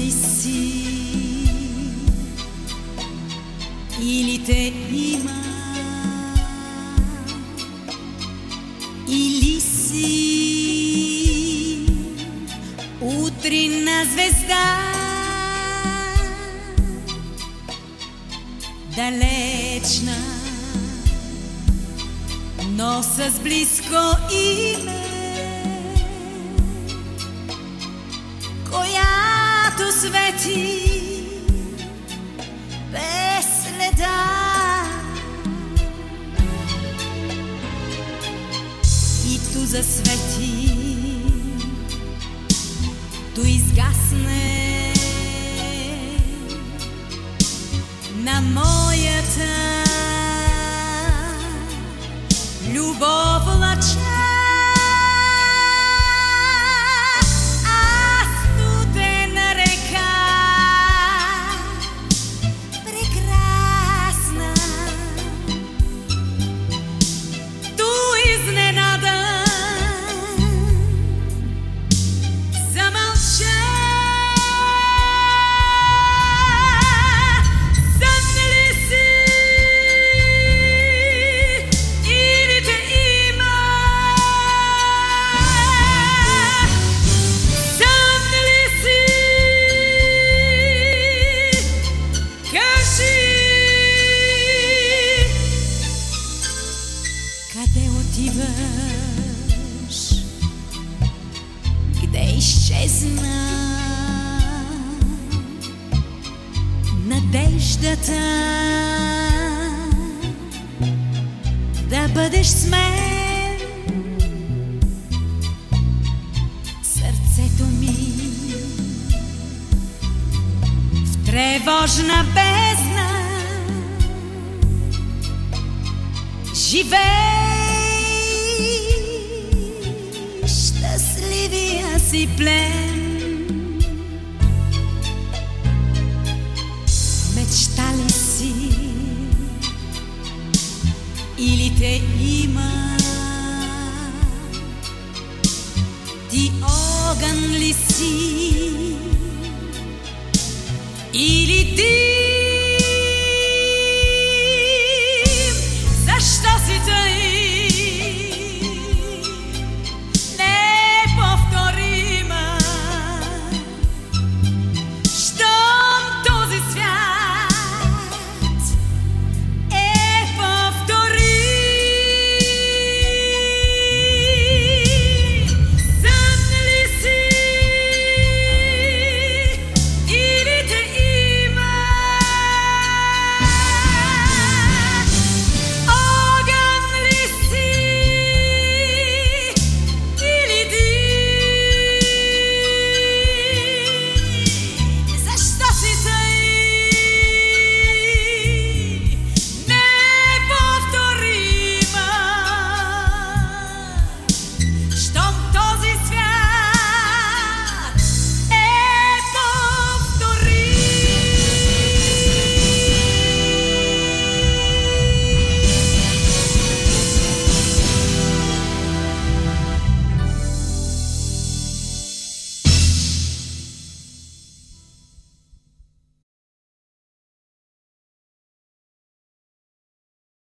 ли си или те има, или си утринна звезда, далечна, но с близко име, която свети без следа. И ту засвети, ту изгасне на моята любов лъча. Къде отиваш? Къде изчезна надеждата да бъдеш с мен? Сърцето ми в тревожна бездна живее. Щастливия си плен.